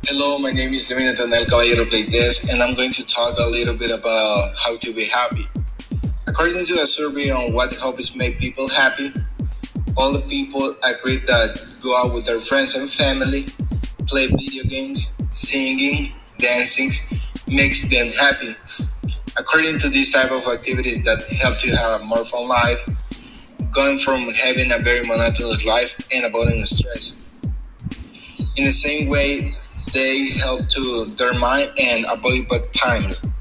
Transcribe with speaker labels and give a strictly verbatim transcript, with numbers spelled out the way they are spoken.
Speaker 1: Hello, my name is Levin Nathaniel Caballero Playtest, and I'm going to talk a little bit about how to be happy. According to a survey on what hobbies make people happy, all the people agree that go out with their friends and family, play video games, singing, dancing makes them happy. According to these type of activities that help you have a more fun life, going from having a very monotonous life and avoiding stress. In the same way, they help to their mind and avoid bad times.